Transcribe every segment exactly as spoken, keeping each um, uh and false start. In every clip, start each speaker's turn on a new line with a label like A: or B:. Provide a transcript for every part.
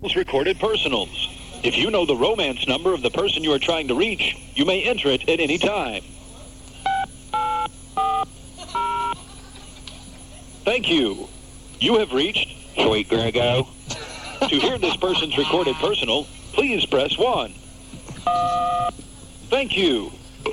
A: Recorded personals. If you know the romance number of the person you are trying to reach, you may enter it at any time. Thank you. You have reached Sweet Grego. To hear this person's recorded personal, please press one. Thank you.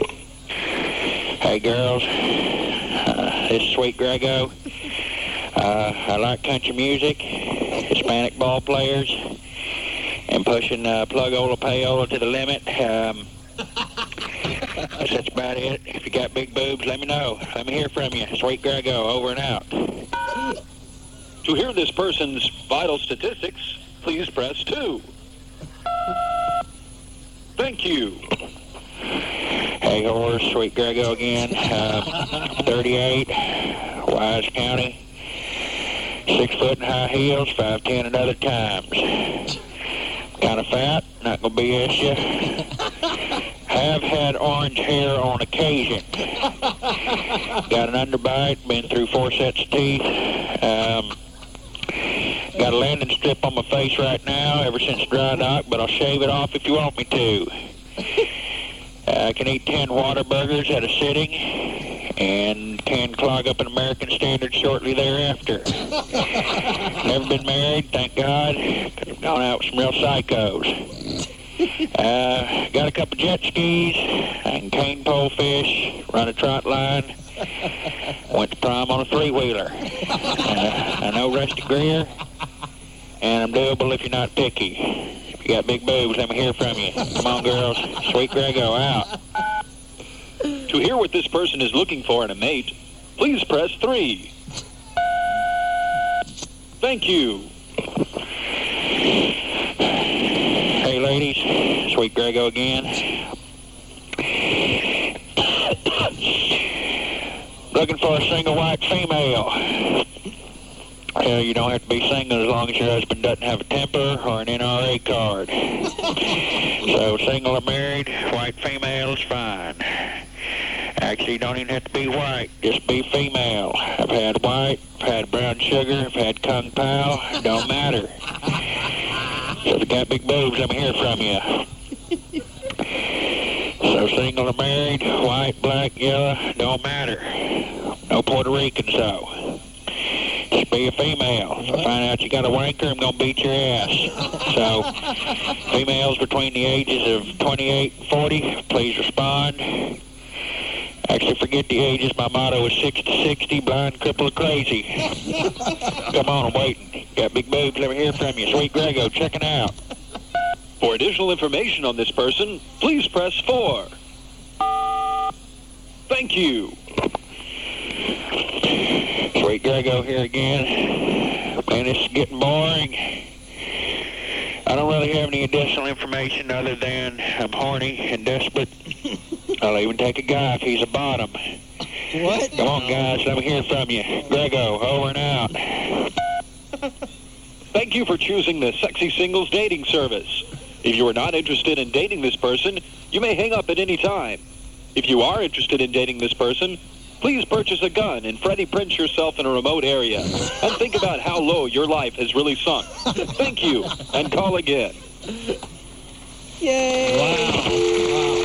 A: Hey girls, uh, this is Sweet Grego. Uh, I like country music, Hispanic ball players, and pushing uh, plug-ola payola to the limit. Um, that's, that's about it. If you got big boobs, let me know. Let me hear from you. Sweet Grego, over and out. To hear this person's vital statistics, please press two. Thank you. Hey, horse, Sweet Grego again. Uh, thirty-eight, Wise County. Six foot in high heels, five ten at other times. Kind of fat, not going to B S you. Have had orange hair on occasion. Got an underbite, been through four sets of teeth. Um, got a landing strip on my face right now ever since dry dock, but I'll shave it off if you want me to. Uh, I can eat ten Whataburgers at a sitting and can clog up an American Standard shortly thereafter. Never been married, thank God. Could have gone out with some real psychos. Uh, got a couple jet skis. I can cane pole fish, run a trot line. Went to prom on a three-wheeler. Uh, I know Rusty Greer, and I'm doable if you're not picky. If you got big boobs, let me hear from you. Come on, girls. Sweet Grego, out. To hear what this person is looking for in a mate, please press three. Thank you. Hey, ladies. Sweet Grego again. Looking for a single white female. Uh, you don't have to be single as long as your husband doesn't have a temper or an N R A card. So single or married, white female is fine. Actually, you don't even have to be white. Just be female. I've had white, I've had brown sugar, I've had Kung Pao. Don't matter. So if you got big boobs, let me hear from you. So single or married, white, black, yellow, don't matter. No Puerto Ricans, though. Just be a female. If I find out you got a wanker, I'm going to beat your ass. So, females between the ages of twenty-eight and forty, please respond. Actually, forget the ages. My motto is six to sixty, blind, crippled, crazy. Come on, I'm waiting. Got big boobs, let me hear from you. Sweet Grego, checking out. For additional information on this person, please press four. Thank you. Sweet Grego here again. Man, it's getting boring. I don't really have any additional information other than I'm horny and desperate. I'll even take a guy if he's a bottom.
B: What?
A: Come on, guys, let me hear from you. Grego, over and out. Thank you for choosing the Sexy Singles dating service. If you are not interested in dating this person, you may hang up at any time. If you are interested in dating this person, please purchase a gun and Freddie Prinze yourself in a remote area and think about how low your life has really sunk. Thank you, and call again.
B: Yay!
C: Wow.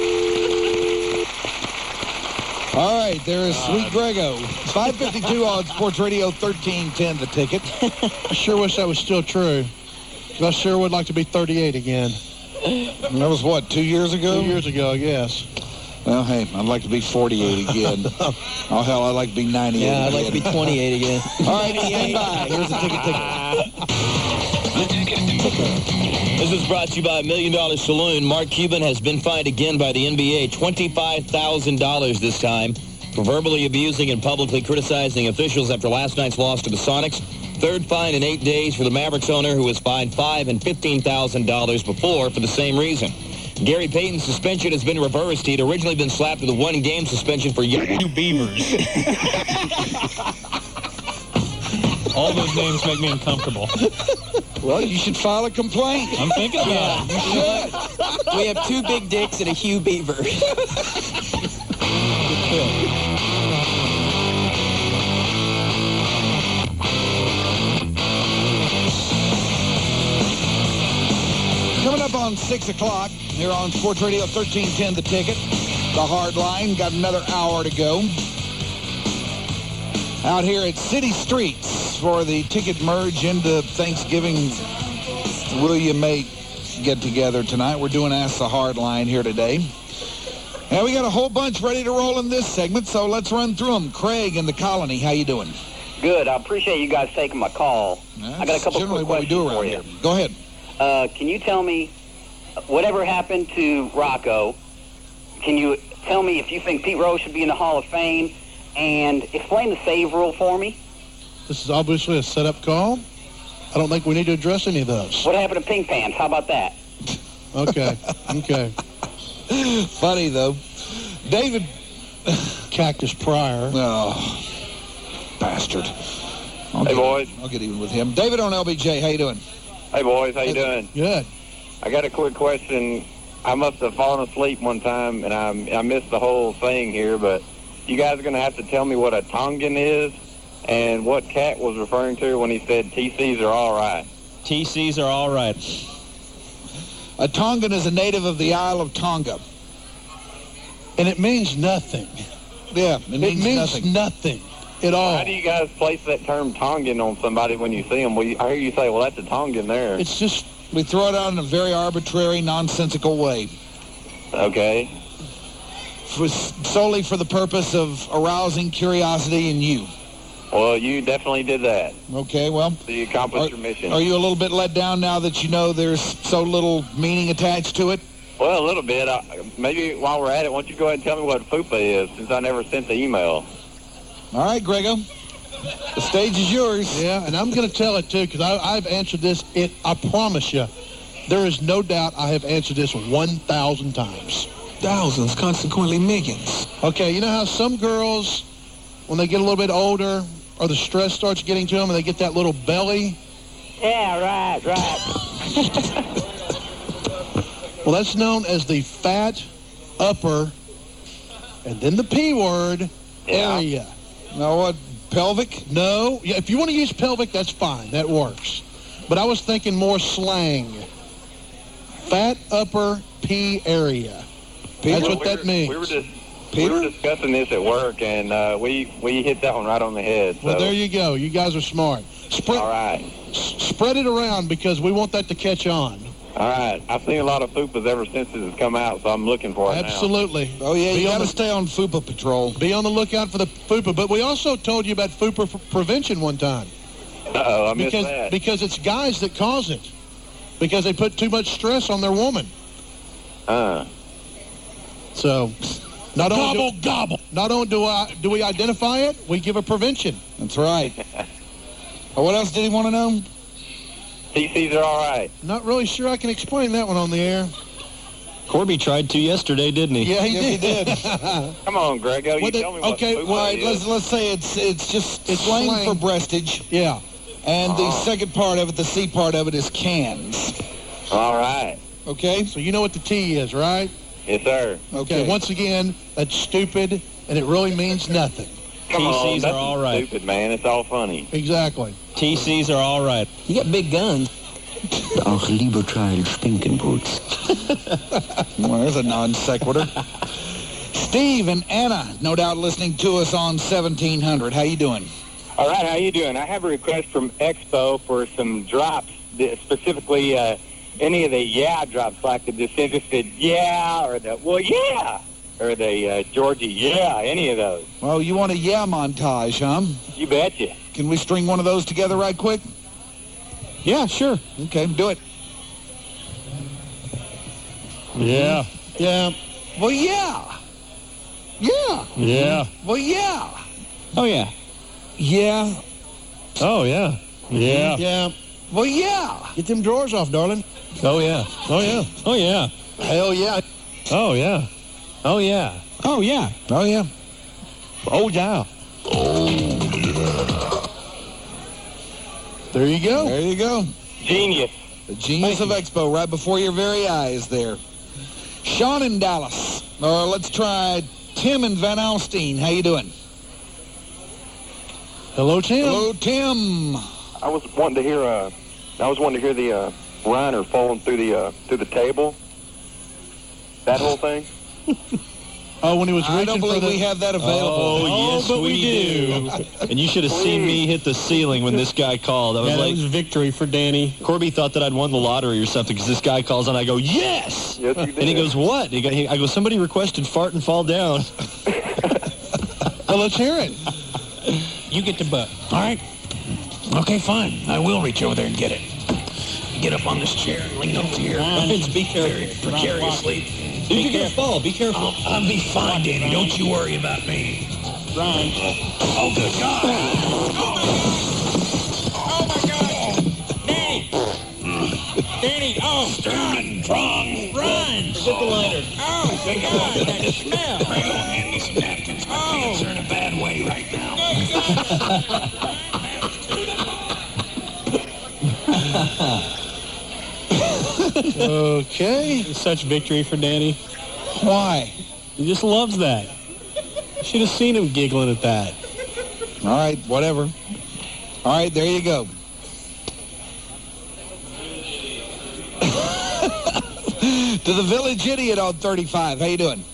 C: All right, there is Sweet Grego. five fifty-two on Sports Radio, thirteen ten the ticket.
D: I sure wish that was still true. I sure would like to be thirty-eight again.
C: And that was, what, two years ago?
D: Two years ago, yes.
C: Well, hey, I'd like to be forty-eight again. Oh, hell, I'd like to be ninety-eight
B: Yeah, I'd
C: again.
B: like to be twenty-eight again.
C: All right, stand by. Here's the ticket ticket.
E: This is brought to you by Million Dollar Saloon. Mark Cuban has been fined again by the N B A, twenty-five thousand dollars this time, for verbally abusing and publicly criticizing officials after last night's loss to the Sonics. Third fine in eight days for the Mavericks owner, who was fined five thousand dollars and fifteen thousand dollars before for the same reason. Gary Payton's suspension has been reversed. He had originally been slapped with a one-game suspension for you Beavers.
F: All those names make me uncomfortable.
C: Well, you should file a complaint.
F: I'm thinking about
C: it. You should.
B: We have two big dicks and a Hugh Beaver.
C: on six o'clock here on Sports Radio thirteen ten, The Ticket. The Hard Line. Got another hour to go. Out here at City Streets for the Ticket merge into Thanksgiving William May get-together tonight. We're doing Ask the Hard Line here today. And we got a whole bunch ready to roll in this segment, so let's run through them. Craig in the Colony, how you doing?
G: Good. I appreciate you guys taking my call.
C: That's
G: I got a couple
C: generally
G: quick
C: what we do
G: questions
C: around
G: for you.
C: here. Go ahead.
G: Uh, can you tell me whatever happened to Rocco? Can you tell me if you think Pete Rose should be in the Hall of Fame? And explain the save rule for me.
D: This is obviously a setup call. I don't think we need to address any of those.
G: What happened to Pink Pants? How about that?
D: Okay. Okay.
C: Funny, though. David.
D: Cactus Pryor.
C: Oh, bastard. I'll
A: Hey,
C: get,
A: boys.
C: I'll get even with him. David on L B J, how you doing?
A: Hey, boys, how you doing?
D: Good.
A: I got a quick question. I must have fallen asleep one time, and I, I missed the whole thing here, but you guys are going to have to tell me what a Tongan is and what Cat was referring to when he said T Cs are all right.
E: T Cs are all right.
C: A Tongan is a native of the Isle of Tonga.
D: And it means nothing.
C: Yeah, it means,
D: it means
C: nothing.
D: nothing at all.
A: How do you guys place that term Tongan on somebody when you see them? Well, you, I hear you say, well, that's a Tongan there.
D: It's just,
C: We throw it out in a very arbitrary, nonsensical way.
A: Okay.
C: For, solely for the purpose of arousing curiosity in you.
A: Well, you definitely did that.
C: Okay, well,
A: So you accomplished
C: are,
A: your mission.
C: are you a little bit let down now that you know there's so little meaning attached to it?
A: Well, a little bit. I, maybe while we're at it, why don't you go ahead and tell me what FUPA is, since I never sent the email.
C: All right, Grego. The stage is yours.
D: yeah, and I'm going to tell it, too, because I've answered this. It, I promise you, there is no doubt I have answered this one thousand times.
B: Thousands, consequently millions.
D: Okay, you know how some girls, when they get a little bit older, or the stress starts getting to them, and they get that little belly?
G: Yeah, right, right.
D: Well, that's known as the fat upper, and then the P word,
A: Yeah.
D: area.
C: Now what, pelvic?
D: No, yeah, if you want to use pelvic, that's fine. That works. But I was thinking more slang. Fat upper P area. That's
A: Well,
D: what
A: we
D: that
A: were,
D: means.
A: We were just
C: Peter?
A: we were discussing this at work, and uh, we we hit that one right on the head. So.
D: Well, there you go. You guys are smart. Spread,
A: All right.
D: s- spread it around because we want that to catch on.
A: All right. I've seen a lot of FUPAs ever since this has come out, so I'm looking for it now.
D: Absolutely.
C: Oh, yeah,
D: Be
C: you
D: on
C: got to
D: the-
C: stay on FUPA patrol.
D: Be on the lookout for the FUPA. But we also told you about FUPA for prevention one time.
A: Uh-oh, I missed
D: Because,
A: that.
D: because it's guys that cause it. Because they put too much stress on their woman.
A: Uh,
D: So, not only,
B: Gobble,
D: do,
B: gobble.
D: not only do, I, do we identify it, we give a prevention.
C: That's right. Well, what else did he want to know?
A: T Cs are all right.
D: Not really sure I can explain that one on the air.
E: Corby tried to yesterday, didn't he?
D: Yeah, he
C: Yes, he
D: did.
C: did.
A: Come on, Grego. You
D: What the-
A: tell me what
D: okay,
A: FUPA
C: All right,
A: is.
C: let's, let's say it's it's just
D: It's
C: slang,
D: slang.
C: for breastage.
D: Yeah.
C: And the
A: Oh.
C: second part of it, the C part of it, is cans.
A: All right.
C: Okay?
D: So you know what the T is, right?
A: Yes, sir.
D: Okay. Once again, that's stupid, and it really means nothing.
A: Come
E: T Cs
A: on.
E: are
A: That's
E: all right.
A: stupid, man. It's all funny.
D: Exactly.
E: T Cs are all right.
B: You got big guns.
H: Auch Liebertrail Stinkenboots.
C: Well, there's a non sequitur. Steve and Anna, no doubt listening to us on seventeen hundred. How you doing?
I: All right, how you doing? I have a request from Expo for some drops, th- specifically uh, any of the yeah drops, like the disinterested yeah, or the well yeah, or the uh, Georgie yeah, any of those.
C: Well, you want a yeah montage, huh?
I: You betcha.
C: Can we string one of those together right quick?
D: Yeah, sure.
C: Okay, do it.
F: Yeah.
D: Yeah.
C: Well, yeah. Yeah.
F: Yeah.
C: Well, yeah.
B: Oh, yeah.
C: Yeah.
F: Oh, yeah. Yeah.
D: Yeah.
C: Well, yeah.
D: Get them drawers off, darling.
F: Oh, yeah. Oh, yeah. Oh, yeah.
D: Hell yeah.
F: Oh, yeah. Oh, yeah.
B: Oh, yeah.
C: Oh, yeah.
F: Oh, yeah.
D: There you go.
C: There you go.
I: Genius.
C: The genius of Expo right before your very eyes there. Sean in Dallas. Or let's try Tim in Van Alstyne. How you doing?
D: Hello, Tim.
C: Hello, Tim.
A: I was wanting to hear. Uh, I was wanting to hear the uh,
I: Reiner falling through the uh, through the table? That whole thing?
D: Oh, when he was
C: I
D: reaching
C: don't
D: for
C: believe
D: the...
C: we have that available.
F: Oh, yes,
D: but
F: we,
D: we
F: do. And you should have seen me hit the ceiling when this guy called. I was
D: Yeah, that
F: like,
D: was victory for Danny.
F: Corby thought that I'd won the lottery or something because this guy calls and I go, yes!
I: Yes, you did.
F: And he goes, what? He go, he, I go, somebody requested fart and fall down.
D: Well, let's hear it.
B: You get the butt. All right? Okay, fine. I will reach over there and get it. Get up on this chair and lean over here.
E: Ryan, be careful.
B: Very precariously.
E: Dude, you're going to fall. Be careful.
B: I'll, I'll be fine, Danny. Don't you worry about me.
E: Ryan.
B: Oh, good God.
E: Oh, my God. Danny. Danny. Oh,
B: Run, run,
E: run. Get the lighter. Oh, my God. That smell.
B: Hand me some napkins. My pants are in a bad way right now.
D: Okay.
J: Such victory for Danny.
C: Why?
J: He just loves that. Should have seen him giggling at that.
C: All right, whatever. All right, there you go. To the Village Idiot on thirty-five. How you doing?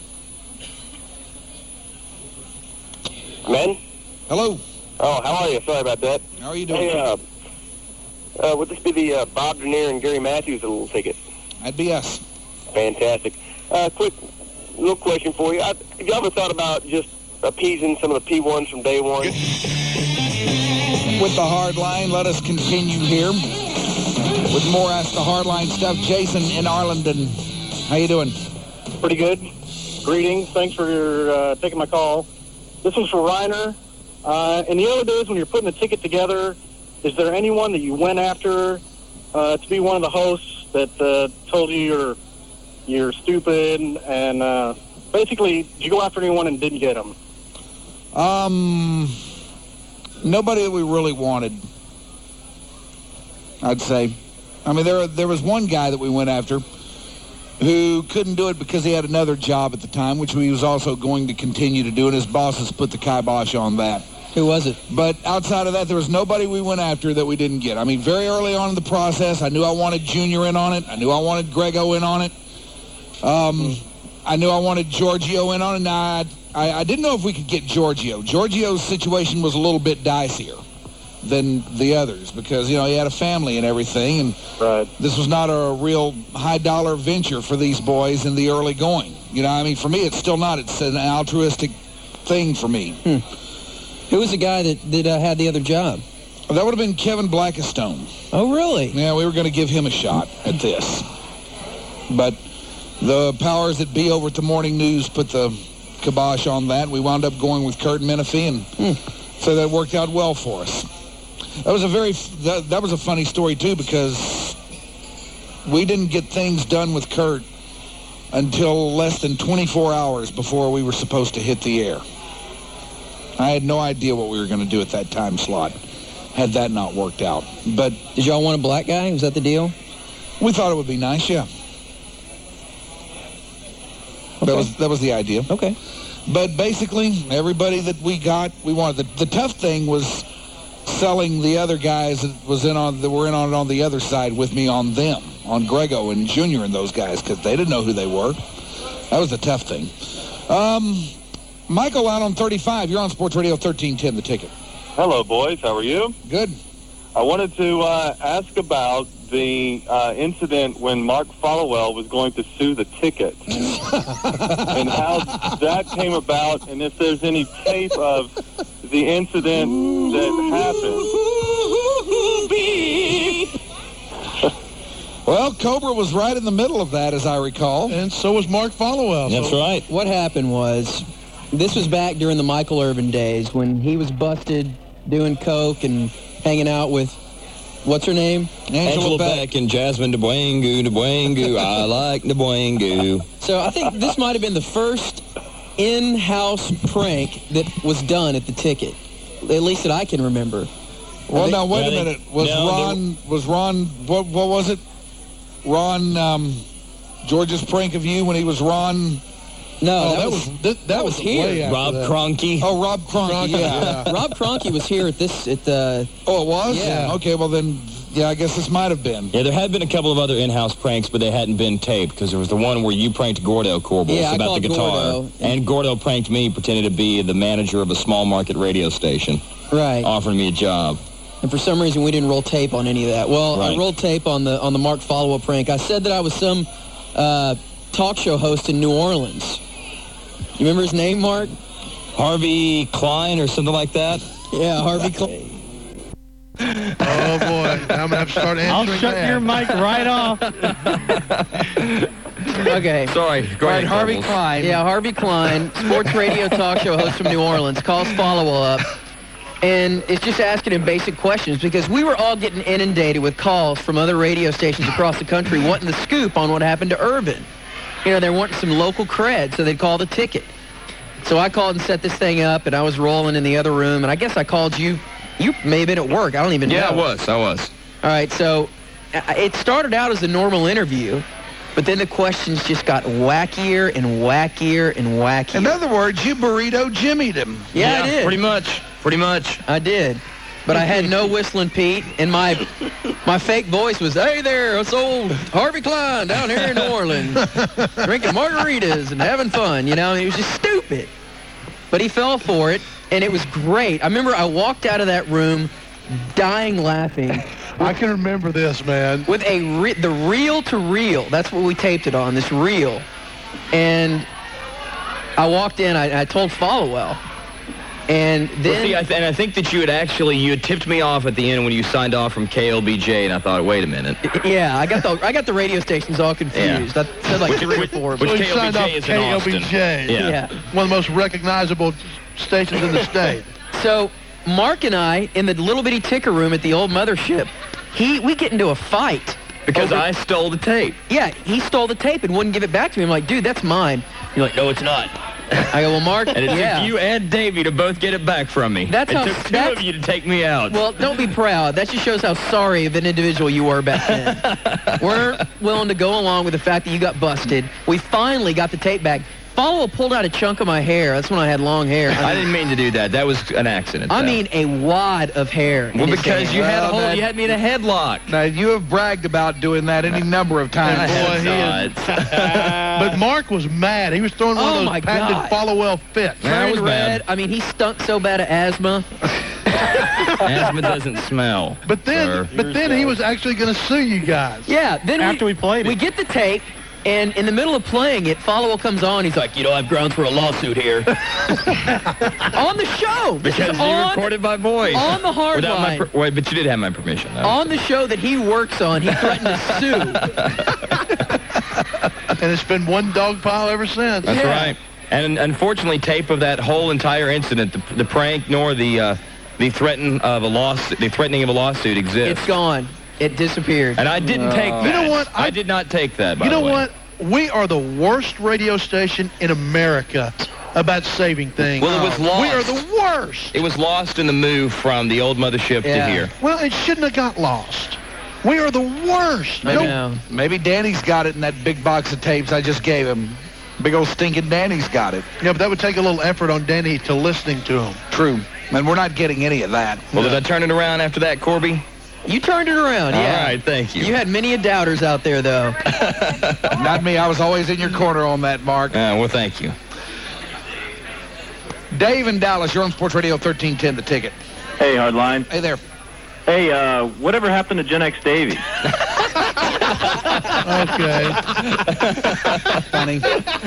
I: Men?
C: Hello.
I: Oh, how are you? Sorry about that.
C: How are you doing?
I: Hey, uh, uh, would this be the uh, Bob Dernier and Gary Matthews little ticket?
C: That'd be us.
I: Fantastic. Uh, quick little question for you. I, have you ever thought about just appeasing some of the P ones from day one?
C: With the hard line, let us continue here with more Ask the Hardline stuff. Jason in Arlington. How you doing?
K: Pretty good. Greetings. Thanks for uh, taking my call. This was for Reiner. Uh, in the early days when you're putting the ticket together, is there anyone that you went after uh, to be one of the hosts that uh, told you you're you're stupid, and uh, basically, did you go after anyone and didn't get them?
C: Um, nobody that we really wanted, I'd say. I mean, there there was one guy that we went after who couldn't do it because he had another job at the time, which he was also going to continue to do, and his bosses put the kibosh on that.
B: Who was it?
C: But outside of that, there was nobody we went after that we didn't get. I mean, very early on in the process, I knew I wanted Junior in on it. I knew I wanted Grego in on it. Um, I knew I wanted Giorgio in on it. Now, I, I, I didn't know if we could get Giorgio. Giorgio's situation was a little bit dicier than the others because, you know, he had a family and everything. And
K: right.
C: This was not a real high-dollar venture for these boys in the early going. You know, I mean, for me, it's still not. It's an altruistic thing for me.
B: Hmm. Who was the guy that, that uh, had the other job?
C: Well, that would have been Kevin Blackistone.
B: Oh, really?
C: Yeah, we were going to give him a shot at this. But the powers that be over at the Morning News put the kibosh on that. We wound up going with Kurt Menefee, and hmm. so that worked out well for us. That was a very that, that was a funny story, too, because we didn't get things done with Kurt until less than twenty-four hours before we were supposed to hit the air. I had no idea what we were going to do at that time slot, had that not worked out. But
B: did y'all want a black guy? Was that the deal?
C: We thought it would be nice, yeah. Okay. That was that was the idea.
B: Okay.
C: But basically, everybody that we got, we wanted. The, the tough thing was selling the other guys that was in on that were in on it on the other side with me on them, on Grego and Junior and those guys, because they didn't know who they were. That was the tough thing. Um, Michael out on thirty-five. You're on Sports Radio thirteen ten, The Ticket.
L: Hello, boys. How are you?
C: Good.
L: I wanted to uh, ask about the uh, incident when Mark Followell was going to sue the Ticket and how that came about, and if there's any tape of the incident that happened.
C: Well, Cobra was right in the middle of that, as I recall.
D: And so was Mark Followell.
B: That's
D: so.
B: right. What happened was, this was back during the Michael Irvin days when he was busted doing coke and hanging out with, what's her name?
E: Angela, Angela Beck. Beck and Jasmine DeBwangu, DeBwangu, I like DeBwangu.
B: So I think this might have been the first in-house prank that was done at the Ticket, at least that I can remember.
C: Well,
B: they,
C: now, wait
B: yeah,
C: a minute. Was
B: no,
C: Ron, was Ron, what, what was it? Ron, um, George's prank of you when he was Ron...
B: No,
C: oh,
B: that,
C: that
B: was,
C: was
B: that, that was here.
E: Rob Kroenke.
C: Oh, Rob Kroenke, yeah.
B: Rob Kroenke was here at this at the.
C: Oh, it was.
B: Yeah.
C: Okay, well then yeah, I guess this might have been.
E: Yeah, there had been a couple of other in-house pranks, but they hadn't been taped, because there was the one where you pranked Gordo Corbels
B: Yeah, I
E: about the
B: called
E: guitar.
B: Gordo.
E: And Gordo pranked me, pretending to be the manager of a small market radio station.
B: Right.
E: Offering me a job.
B: And for some reason, we didn't roll tape on any of that. Well,
E: Right.
B: I rolled tape on the on the Mark follow-up prank. I said that I was some uh, talk show host in New Orleans. You remember his name, Mark?
E: Harvey Klein or something like that?
B: Yeah, Harvey Klein.
D: Oh, boy. I'm going to have to start answering
J: I'll shut
D: that.
J: your mic right off.
B: Okay.
E: Sorry. Go
B: All right,
E: ahead,
B: Harvey
E: Corbels.
B: Klein. Yeah, Harvey Klein, sports radio talk show host from New Orleans, calls follow-up. And it's just asking him basic questions because we were all getting inundated with calls from other radio stations across the country wanting the scoop on what happened to Urban. You know, they're wanting some local cred, so they'd call the ticket. So I called and set this thing up, and I was rolling in the other room, and I guess I called you. You may have been at work. I don't even
E: Yeah,
B: know.
E: I was. I was.
B: All right, so uh, it started out as a normal interview, but then the questions just got wackier and wackier and wackier.
C: In other words, you burrito Jimmy'd him.
B: Yeah, I did.
E: Pretty much. Pretty much.
B: I did. But I had no Whistling Pete, and my my fake voice was, hey there, it's old Harvey Klein down here in New Orleans, drinking margaritas and having fun, you know? It was just stupid. But he fell for it, and it was great. I remember I walked out of that room dying laughing.
D: I can remember this, man.
B: With a re- the reel-to-reel. That's what we taped it on, this reel. And I walked in, I, I told Followell. And then...
E: Well, see, I th- and I think that you had actually, you had tipped me off at the end when you signed off from K L B J, and I thought, wait a minute.
B: Yeah, I got the I got the radio stations all confused.
E: Yeah.
B: I said like
E: Which-
B: three or
E: which-
B: four.
E: which
B: but-
D: He
E: K L B J
D: signed off
E: is in
D: K L B
E: Austin.
D: J.
E: Yeah.
B: Yeah.
D: One of the most recognizable stations in the state.
B: So Mark and I, in the little bitty ticker room at the old mothership, he we get into a fight.
E: Because
B: over-
E: I stole the tape.
B: Yeah, he stole the tape and wouldn't give it back to me. I'm like, dude, that's mine. You're like, no, it's not. I go, well, Mark,
E: And it
B: yeah.
E: took you and Davey to both get it back from me.
B: That's
E: it
B: how-
E: took two
B: that's-
E: of you to take me out.
B: Well, don't be proud. That just shows how sorry of an individual you were back then. We're willing to go along with the fact that you got busted. We finally got the tape back. Follow pulled out a chunk of my hair. That's when I had long hair.
E: I didn't mean to do that. That was an accident.
B: I
E: though.
B: mean a wad of hair.
E: well,
B: in his
E: because
B: hand.
E: you had a
C: Well,
E: hold,
C: that-
E: you had me in a headlock.
C: Now, you have bragged about doing that any number of times.
E: I
D: Boy,
E: have
D: he
E: not.
D: But Mark was mad. He was throwing one
B: Oh,
D: of
B: my
D: those patented
B: God.
D: follow-well fits.
E: Yeah, I
B: Turned
E: was
B: red.
E: bad.
B: I mean, he stunk so bad of asthma.
E: Asthma doesn't smell.
D: But then,
E: sir.
D: but then he was actually going to sue you guys.
B: Yeah. Then
J: After we played it.
B: we get the tape, and in the middle of playing it, Follow comes on. He's like, you know, I've grounds for a lawsuit here. On the show. This
E: Because
B: is
E: you
B: on,
E: recorded my voice.
B: on the hard
E: Without my
B: line.
E: per- wait, but you did have my permission, though.
B: On the show that he works on, he threatened to sue.
D: And it's been one dog pile ever since.
E: That's
B: Yeah.
E: right. And unfortunately, tape of that whole entire incident, the, the prank nor the uh, the threaten of a lawsuit, the threatening of a lawsuit exists.
B: It's gone. It disappeared.
E: And I didn't take that.
D: You know what?
E: I,
D: I-
E: did not take that, by
D: You know
E: the way.
D: what? We are the worst radio station in America about saving things.
E: Well, it was lost.
D: We are the worst.
E: It was lost in the move from the old mothership
B: Yeah.
E: to here.
D: Well, it shouldn't have got lost. We are the worst.
B: I
D: No-
B: know.
C: Maybe Danny's got it in that big box of tapes I just gave him. Big old stinking Danny's got it.
D: Yeah, but that would take a little effort on Danny to listening to him.
C: True. And we're not getting any of that.
E: Well, did I turn it around after that, Corby?
B: You turned it around, yeah.
E: All right, thank you.
B: You had many a doubters out there, though.
C: Not me. I was always in your corner on that, Mark.
E: Uh, well, thank you.
C: Dave in Dallas, you're on Sports Radio thirteen ten, The Ticket.
L: Hey, Hardline.
C: Hey there.
L: Hey, uh, whatever happened to Gen X Davey?
D: Okay.
C: Funny.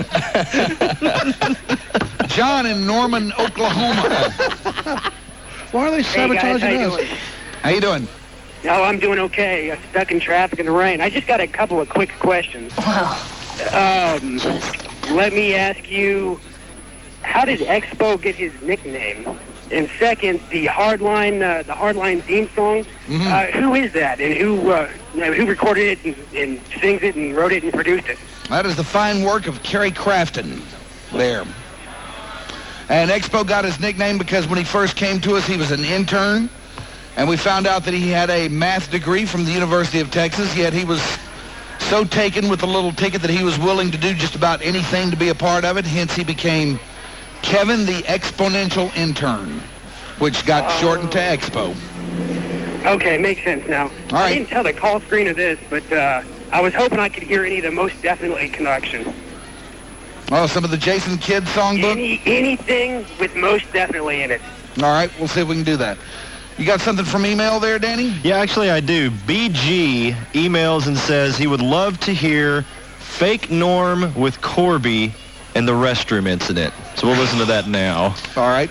C: John in Norman, Oklahoma.
D: Why are they
G: Hey, guys, how
D: sabotaging
G: you
D: us?
G: doing?
C: How you doing?
G: Oh, I'm doing okay. I'm stuck in traffic in the rain. I just got a couple of quick questions. Um, let me ask you, how did Expo get his nickname? And second, the Hardline, uh, the Hardline theme song. Uh, who is that, and who uh, who recorded it and, and sings it and wrote it and produced it?
C: That is the fine work of Kerry Crafton there. And Expo got his nickname because when he first came to us, he was an intern. And we found out that he had a math degree from the University of Texas, yet he was so taken with the little ticket that he was willing to do just about anything to be a part of it. Hence, he became Kevin the Exponential Intern, which got shortened to Expo.
G: Okay, makes sense now.
C: All right.
G: I didn't tell the call screen of this, but uh, I was hoping I could hear any of the Most Definitely connection.
C: Oh, some of the Jason Kidd songbook?
G: Any, anything with Most Definitely in it.
C: All right, we'll see if we can do that. You got something from email there, Danny?
F: Yeah, actually I do. B G emails and says he would love to hear Fake Norm with Corby and the restroom incident. So we'll listen to that now.
C: All right.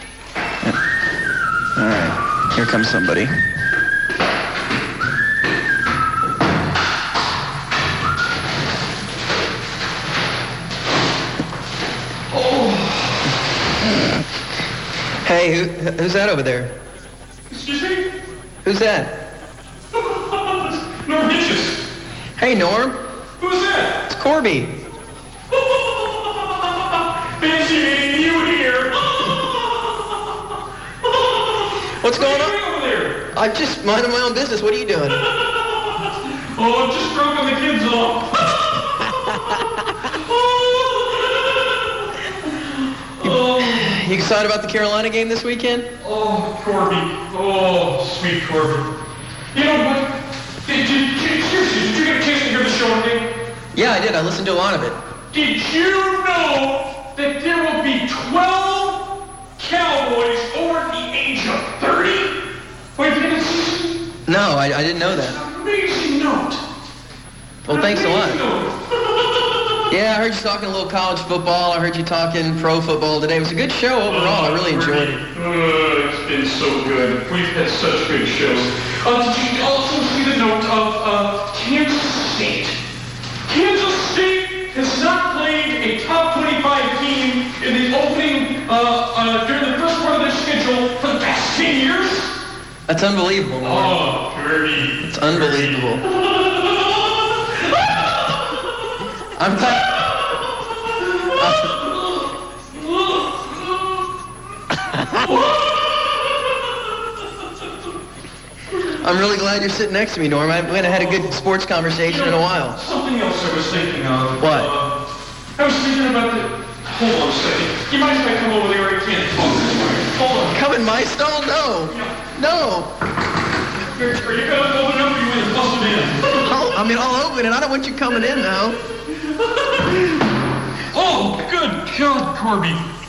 M: All right. Here comes somebody.
B: Hey, who, who's that over there?
N: Excuse me?
B: Who's that?
N: Norm Hitchens.
B: Hey, Norm.
N: Who's that?
B: It's Corby.
N: Fancy you here.
B: What's going
N: what
B: on?
N: Are you doing over there?
B: I'm just minding my own business. What are you doing?
N: Oh, I'm just dropping the kids off.
B: you, you excited about the Carolina game this weekend?
N: Oh, Corby. Oh, sweet Corby. You know what? Did you, did, seriously, did you get a chance to hear the show today?
B: Yeah, I did. I listened to a lot of it.
N: Did you know that there will be twelve Cowboys over the age of thirty? Wait, did you
B: No, I, I didn't know that.
N: Amazing note.
B: Well, thanks a lot.
N: Note.
B: Yeah, I heard you talking a little college football. I heard you talking pro football today. It was a good show overall. I really enjoyed it.
N: Uh, it's been so good. We've had such good shows. Uh, did you also see the note of uh, Kansas State? Kansas State has not played a top twenty-five team in the opening, uh, uh, during the first part of their schedule for the past ten years.
B: That's unbelievable, Norm.
N: Oh, Kirby.
B: It's unbelievable. I'm glad. I'm really glad you're sitting next to me, Norm. I haven't had a good sports conversation in a while.
N: Something else I was thinking of.
B: What?
N: Uh, I was thinking about the... Hold on a second. You mind if I come over there? I can't talk this way. Hold on.
B: Come in my stall? No. No.
N: Are you going to open up or you want to bust it in?
B: I'll, I mean, I'll open it. I don't want you coming in now.
N: Oh, good God, Corby.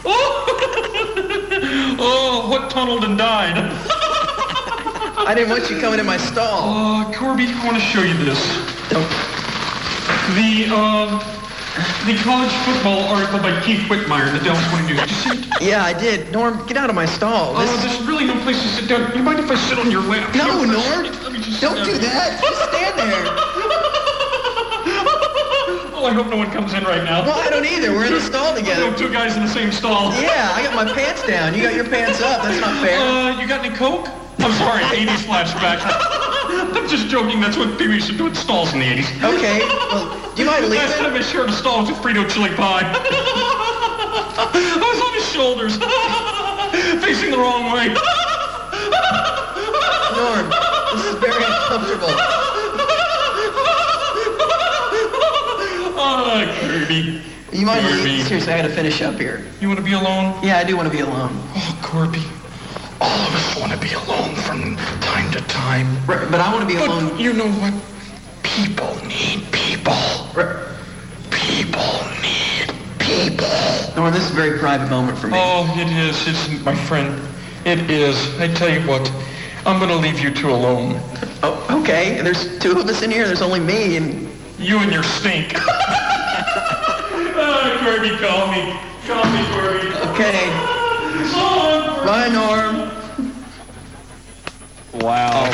N: Oh, oh what tunneled and died?
B: I didn't want you coming in my stall.
N: Uh, Corby, I want to show you this.
B: Don't.
N: The, uh, the college football article by Keith Whitmire in the Dallas twenty-two. Did you see it?
B: Yeah, I did. Norm, get out of my stall.
N: Oh,
B: This...
N: uh, there's really no place to sit down. You mind if I sit on your lap?
B: No,
N: Here,
B: Norm.
N: Let me just
B: Don't do that. Just stand there.
N: Oh, I hope no one comes in right now.
B: Well, I don't either. We're in the stall together.
N: No, two guys in the same stall.
B: Yeah, I got my pants down. You got your pants up. That's not fair.
N: Uh, you got any Coke? I'm sorry, eighties flashback. I'm just joking. That's what people used to do in stalls in the eighties.
B: Okay. Well, do you mind leaving?
N: Last time I shared a stall with Frito chili pie. I was on his shoulders, facing the wrong way.
B: Norm, this is very uncomfortable.
N: Oh, Kirby.
B: You mind
N: Kirby.
B: leaving? Seriously, I got to finish up here.
N: You want to be alone?
B: Yeah, I do want to be alone.
N: Oh, Corby. All of us want to be alone from time to time.
B: Right, but I want to be
N: but
B: alone.
N: You know what? People need people.
B: Right.
N: People need people.
B: Norm, this is a very private moment for me.
N: Oh, it is, isn't my friend? It is. I tell you what, I'm going to leave you two alone.
B: Oh, okay. There's two of us in here. There's only me and...
N: You and your stink. Oh, Kirby, call me. Call me, Kirby.
B: Okay.
N: Oh,
B: Bye, Norm.
F: Wow.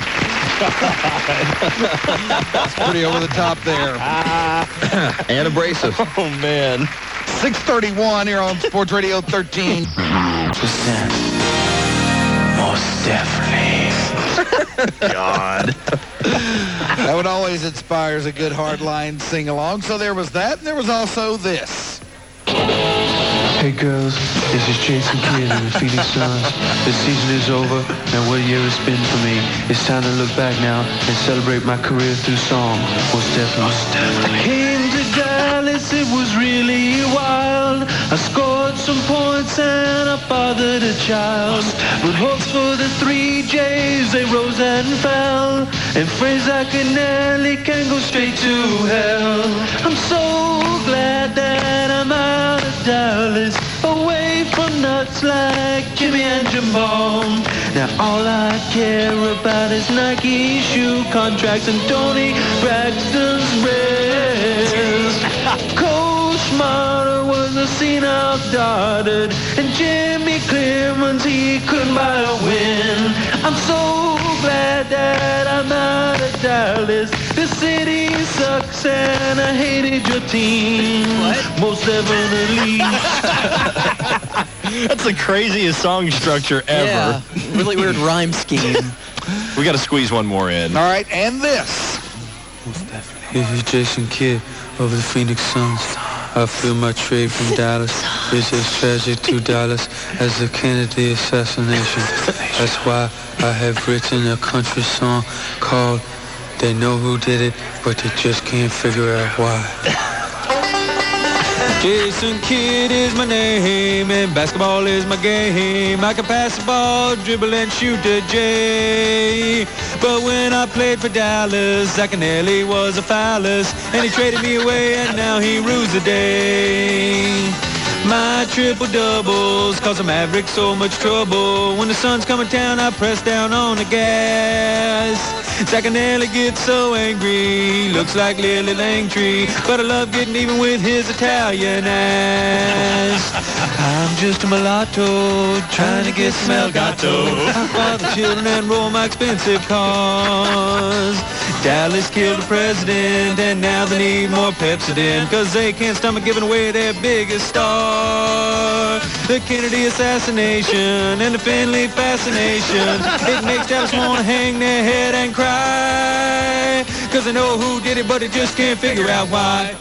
C: That's pretty over the top there.
F: And abrasive. Oh, man.
C: six thirty-one here on Sports Radio thirteen.
M: Percent. Most definitely.
F: God.
C: That one always inspires a good hardline sing-along. So there was that, and there was also this.
O: Hey girls, this is Jason Kidd of the Phoenix Suns. The season is over, and what a year it's been for me. It's time to look back now and celebrate my career through song. Most definitely. Most definitely. I came to Dallas, it was really wild. I scored some points and I fathered a child. With hopes for the three J's, they rose and fell. And Fraser Zacanelli can go straight to hell. I'm so glad that I'm out of Dallas, away from nuts like Jimmy and Jim Bone. Now all I care about is Nike shoe contracts and Tony Braxton's wrist. Coach Marner was a senile dotard, and Jimmy Clearman's he couldn't buy a win. I'm so glad that I'm out of Dallas. The city sucks and I hated your team. What? Most definitely.
F: That's the craziest song structure ever.
B: Yeah, really weird rhyme scheme.
F: We got to squeeze one more in.
C: All right, and this.
O: This is Jason Kidd of the Phoenix Suns. I feel my trade from Dallas is as tragic to Dallas as the Kennedy assassination. That's why I have written a country song called They Know Who Did It, but they just can't figure out why. Jason Kidd is my name, and basketball is my game. I can pass the ball, dribble, and shoot the J. But when I played for Dallas, Zacanelli was a phallus, and he traded me away, and now he rules the day. My triple doubles cause the Mavericks so much trouble. When the sun's coming down, I press down on the gas. Zacanelli gets so angry, looks like Lily Langtree, but I love getting even with his Italian ass. I'm just a mulatto trying to get some Elgato. I father children and roll my expensive cars. Dallas killed the president and now they need more Pepsodent, cause they can't stomach giving away their biggest star. The Kennedy assassination and the Finley fascination, it makes Dallas want to hang their head and cry, cause they know who did it but they just can't figure out why.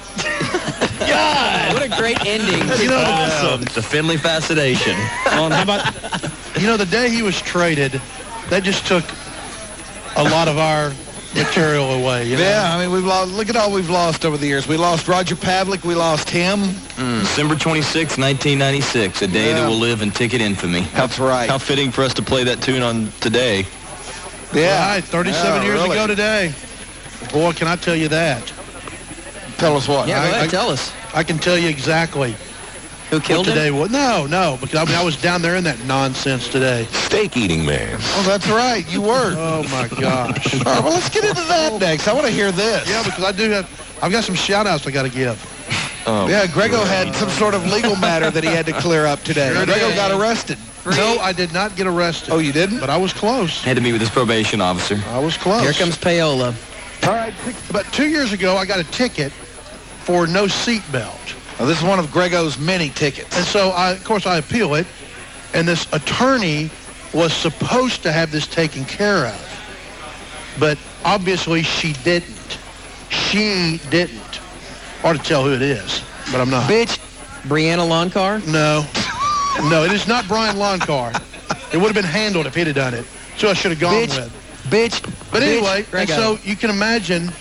B: God, what a great ending.
E: You know, awesome. The Finley fascination.
D: Well, how about, you know, the day he was traded, that just took a lot of our material away. You know?
C: Yeah, I mean, we've lost. Look at all we've lost over the years. We lost Roger Pavlik. We lost him.
E: Mm. December twenty-sixth, nineteen ninety-six, a day
C: Yeah.
E: that will live in ticket infamy.
C: That's right.
F: How fitting for us to play that tune on today.
C: Yeah.
D: Right, thirty-seven
C: Yeah,
D: years
C: really.
D: ago today. Boy, can I tell you that.
C: Tell us what.
B: Yeah, go
D: I-
B: ahead,
D: I-
B: tell us.
D: I can tell you exactly
B: Who
D: what
B: killed him?
D: today was. No, no, because I mean, I was down there in that nonsense today.
P: Steak eating man.
C: Oh, that's right. You were.
D: Oh, my gosh.
C: All right, well, let's get into that next. I want to hear this.
D: Yeah, because I do have, I've got some shout-outs I got to give.
F: Oh,
C: Yeah, Grego had some sort of legal matter that he had to clear up today.
D: Sure
C: Grego
D: did.
C: got arrested.
D: No, I did not get arrested.
C: Oh, you didn't?
D: But I was close.
E: Had to meet with his probation officer.
D: I was close.
B: Here comes Payola.
D: All right. About two years ago, I got a ticket for no seat belt.
C: Oh, this is one of Grego's many tickets.
D: And so, I, of course, I appeal it, and this attorney was supposed to have this taken care of. But obviously, she didn't. She didn't. Hard to tell who it is, but I'm not.
B: Bitch, Brianna Loncar?
D: No. No, it is not Brian Loncar. It would have been handled if he'd have done it. So I should have gone
B: Bitch.
D: with.
B: Bitch.
D: But
B: bitch,
D: anyway, and
B: Grego.
D: so you can imagine,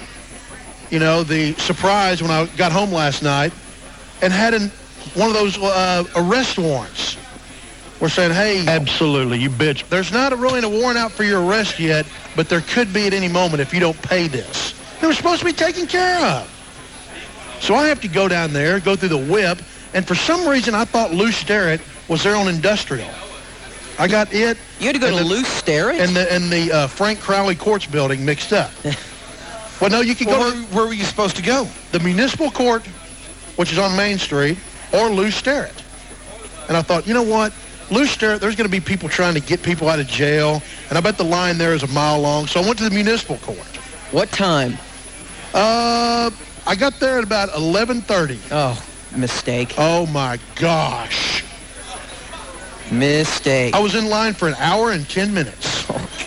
D: you know, the surprise when I got home last night and had an, one of those uh, arrest warrants. We're saying, hey.
J: Absolutely, you bitch.
D: There's not a, really a warrant out for your arrest yet, but there could be at any moment if you don't pay this. It was supposed to be taken care of. So I have to go down there, go through the whip, and for some reason I thought Lou Sterrett was there on Industrial. I got it.
B: You had to go
D: and
B: to
D: the-
B: Lou Sterrett?
D: And the, and the uh, Frank Crowley Courts building mixed up. Well, no, you could
C: Well,
D: go
C: where, where were you supposed to go?
D: to the municipal court, which is on Main Street, or Lou Sterrett. And I thought, you know what? Lou Sterrett, there's going to be people trying to get people out of jail, and I bet the line there is a mile long. So I went to the municipal court.
B: What time?
D: Uh, I got there at about eleven thirty.
B: Oh, mistake.
D: Oh, my gosh.
B: Mistake.
D: I was in line for an hour and ten minutes.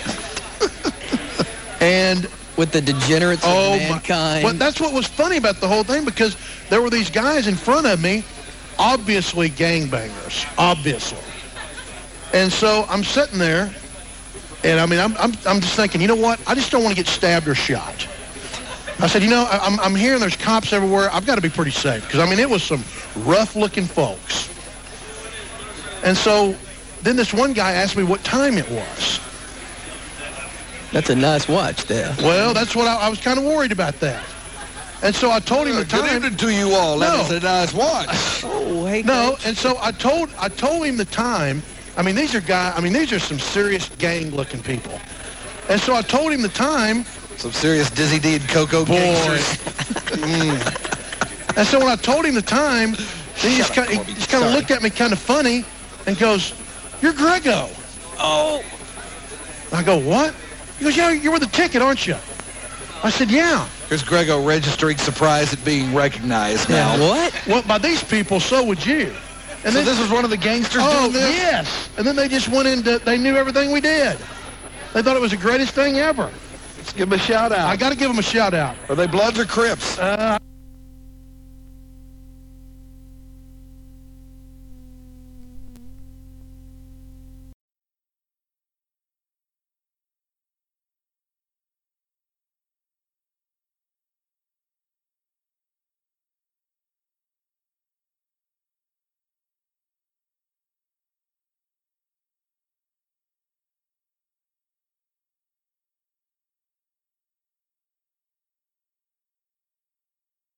D: And
B: with the degenerates
D: oh
B: of mankind.
D: My, well, that's what was funny about the whole thing, because there were these guys in front of me, obviously gangbangers, obviously. And so I'm sitting there, and I mean, I'm, I'm, I'm just thinking, you know what? I just don't want to get stabbed or shot. I said, you know, I, I'm, I'm hearing there's cops everywhere. I've got to be pretty safe, because, I mean, it was some rough-looking folks. And so then this one guy asked me what time it was.
B: That's a nice watch there.
D: Well, that's what I, I was kind of worried about that. And so I told him the time.
C: Good evening to you all. That
D: No.
C: is a nice watch.
B: Oh, hey,
D: No,
B: Coach.
D: and so I told I told him the time. I mean, these are guys. I mean, these are some serious gang-looking people. And so I told him the time.
C: Some serious Dizzy D and Coco
D: Boy.
C: gangsters.
D: Mm. And so when I told him the time, then he just kind of, he just kind of looked at me kind of funny and goes, "You're Grego."
B: Oh.
D: I go, "What?" He goes, "Yeah, you're with the ticket, aren't you?" I said, "Yeah."
C: Here's Grego registering surprise at being recognized now.
B: Yeah, what?
D: Well, by these people, so would you. And
C: So
D: then,
C: this was one of the gangsters
D: oh,
C: doing this?
D: yes. And then they just went into, they knew everything we did. They thought it was the greatest thing ever.
C: Let's give him a shout out.
D: I got to give them a shout out.
C: Are they Bloods or Crips?
D: Uh,